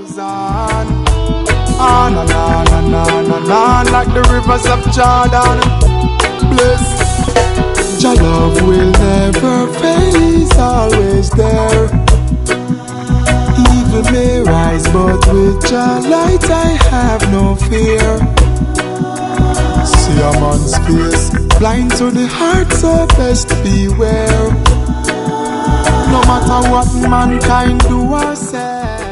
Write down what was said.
goes on and on and on and on, like the rivers of Jordan. Bless. Your love will never fail, He's always there. Evil may rise, but with your light I have no fear. See a man's face, blind to the heart, so best beware. No matter what mankind do or say.